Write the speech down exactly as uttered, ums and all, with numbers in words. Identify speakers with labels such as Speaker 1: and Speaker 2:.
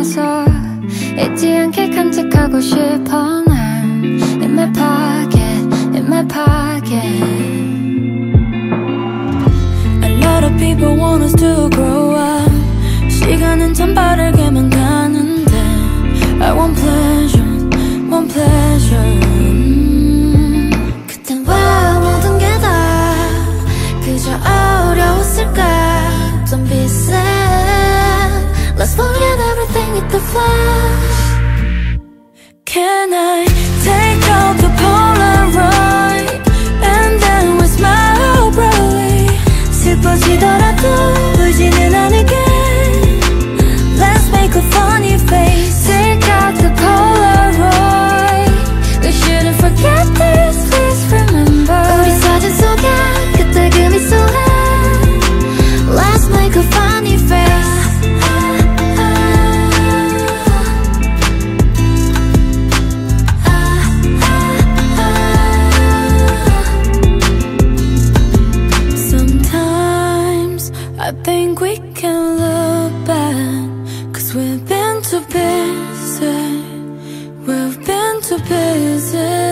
Speaker 1: 남아서 잊지 않게 간직하고 싶어 난 In my pocket, in my pocket. A lot of people want us to grow up. 시간은 참 빠르게만 가는데 I want pleasure, want pleasure. 음. 그땐 왜 모든 게 다 그저 어려웠을까. Don't be sad, let's forget everything with the flash. Can I take out the Polaroid and then we smile brightly. 슬퍼지더라도 울지는 않을게. Let's make a funny face. Take out the Polaroid. We shouldn't forget this, please remember. 우리 사진 속에 그때 그 미소에 Let's make a funny face. Sometimes I think we can look back, cause we've been too busy. We've been too busy.